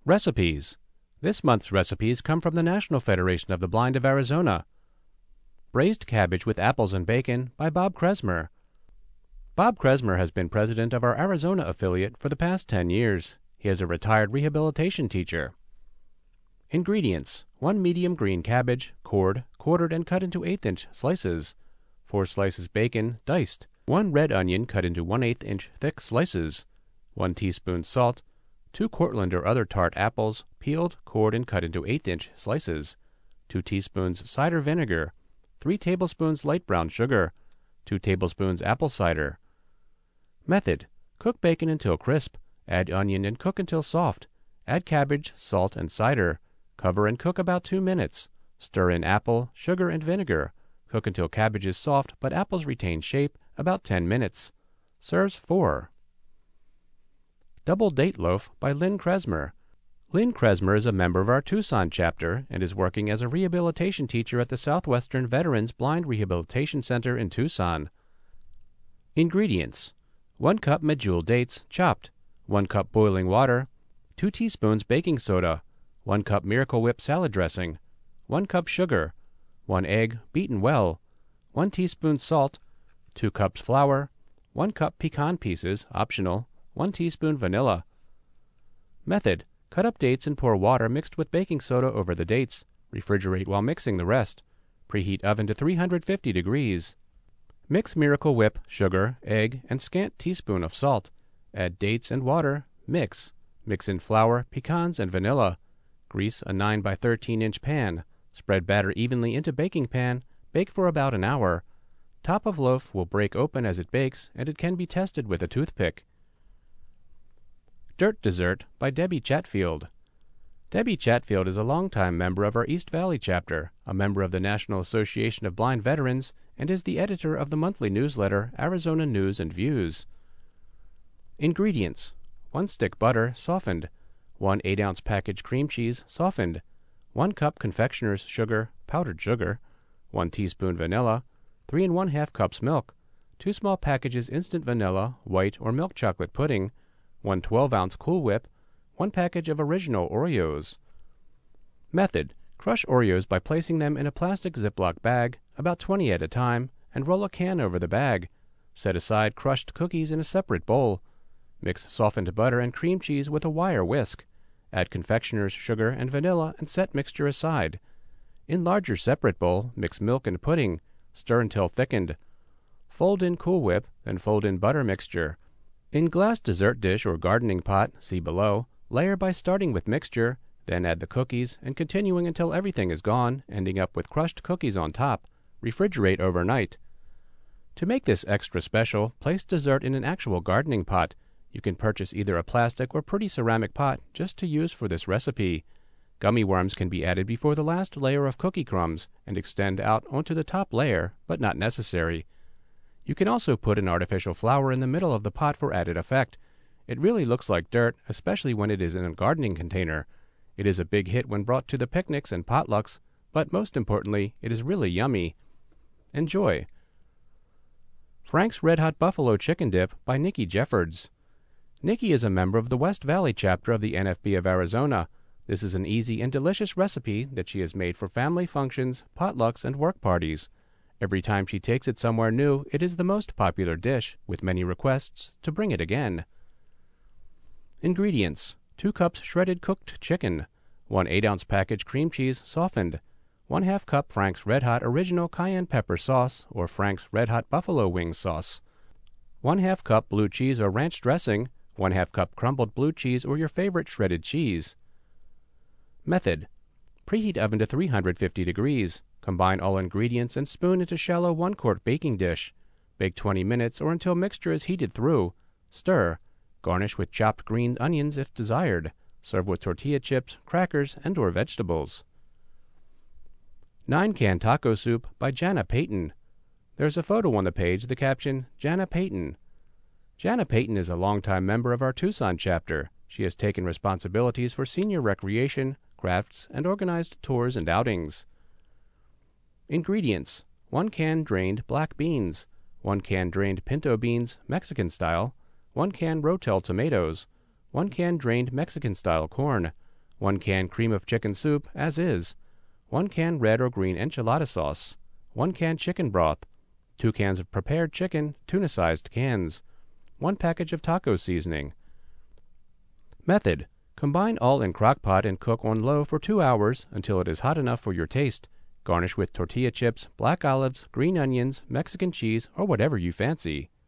Recipes. This month's recipes come from the National Federation of the Blind of Arizona. Braised Cabbage with Apples and Bacon by Bob Kresmer. Bob Kresmer has been president of our Arizona affiliate for the past 10 years. He is a retired rehabilitation teacher. Ingredients: 1 medium green cabbage, cored, quartered and cut into 1/8-inch slices. 4 slices bacon, diced. 1 red onion cut into 1/8-inch thick slices. 1 teaspoon salt. 2 Cortland or other tart apples, peeled, cored, and cut into 1/8-inch slices. 2 teaspoons cider vinegar. 3 tablespoons light brown sugar. 2 tablespoons apple cider. Method: cook bacon until crisp. Add onion and cook until soft. Add cabbage, salt, and cider. Cover and cook about 2 minutes. Stir in apple, sugar, and vinegar. Cook until cabbage is soft but apples retain shape, about 10 minutes. Serves 4. Double Date Loaf by Lynn Kresmer. Lynn Kresmer is a member of our Tucson chapter and is working as a rehabilitation teacher at the Southwestern Veterans Blind Rehabilitation Center in Tucson. Ingredients: 1 cup medjool dates, chopped. 1 cup boiling water. 2 teaspoons baking soda. 1 cup Miracle Whip salad dressing. 1 cup sugar. 1 egg, beaten well. 1 teaspoon salt. 2 cups flour. 1 cup pecan pieces, optional. 1 teaspoon vanilla. Method: cut up dates and pour water mixed with baking soda over the dates. Refrigerate while mixing the rest. Preheat oven to 350 degrees. Mix Miracle Whip, sugar, egg, and scant teaspoon of salt. Add dates and water. Mix. Mix in flour, pecans, and vanilla. Grease a 9 by 13-inch pan. Spread batter evenly into baking pan. Bake for about an hour. Top of loaf will break open as it bakes, and it can be tested with a toothpick. Dirt Dessert by Debbie Chatfield. Debbie Chatfield is a longtime member of our East Valley chapter, a member of the National Association of Blind Veterans, and is the editor of the monthly newsletter Arizona News and Views. Ingredients: 1 stick butter, softened. 1 8-ounce package cream cheese, softened. 1 cup confectioner's sugar, powdered sugar. 1 teaspoon vanilla. 3 1/2 cups milk. 2 small packages instant vanilla, white, or milk chocolate pudding. 1 12-ounce Cool Whip. 1 package of original Oreos. Method: crush Oreos by placing them in a plastic Ziploc bag, about 20 at a time, and roll a can over the bag. Set aside crushed cookies in a separate bowl. Mix softened butter and cream cheese with a wire whisk. Add confectioner's sugar and vanilla and set mixture aside. In larger separate bowl, mix milk and pudding. Stir until thickened. Fold in Cool Whip, then fold in butter mixture. In glass dessert dish or gardening pot, see below, layer by starting with mixture, then add the cookies and continuing until everything is gone, ending up with crushed cookies on top. Refrigerate overnight. To make this extra special, place dessert in an actual gardening pot. You can purchase either a plastic or pretty ceramic pot just to use for this recipe. Gummy worms can be added before the last layer of cookie crumbs and extend out onto the top layer, but not necessary. You can also put an artificial flower in the middle of the pot for added effect. It really looks like dirt, especially when it is in a gardening container. It is a big hit when brought to the picnics and potlucks, but most importantly, it is really yummy. Enjoy. Frank's Red Hot Buffalo Chicken Dip by Nikki Jeffords. Nikki is a member of the West Valley chapter of the NFB of Arizona. This is an easy and delicious recipe that she has made for family functions, potlucks, and work parties. Every time she takes it somewhere new, it is the most popular dish, with many requests to bring it again. Ingredients: 2 cups shredded cooked chicken. 1 8-ounce package cream cheese, softened. 1/2 cup Frank's Red Hot Original Cayenne Pepper Sauce or Frank's Red Hot Buffalo Wing Sauce. 1/2 cup blue cheese or ranch dressing. 1/2 cup crumbled blue cheese or your favorite shredded cheese. Method: preheat oven to 350 degrees. Combine all ingredients and spoon into shallow 1-quart baking dish. Bake 20 minutes or until mixture is heated through. Stir. Garnish with chopped green onions if desired. Serve with tortilla chips, crackers, and/or vegetables. 9-can taco soup by Jana Payton. There's a photo on the page, the caption, Jana Payton. Jana Payton is a longtime member of our Tucson chapter. She has taken responsibilities for senior recreation, crafts, and organized tours and outings. Ingredients: 1 can drained black beans, 1 can drained pinto beans, Mexican style, 1 can Rotel tomatoes, 1 can drained Mexican style corn, 1 can cream of chicken soup, as is, 1 can red or green enchilada sauce, 1 can chicken broth, 2 cans of prepared chicken, tuna-sized cans, 1 package of taco seasoning. Method: combine all in crock pot and cook on low for 2 hours until it is hot enough for your taste. Garnish with tortilla chips, black olives, green onions, Mexican cheese, or whatever you fancy.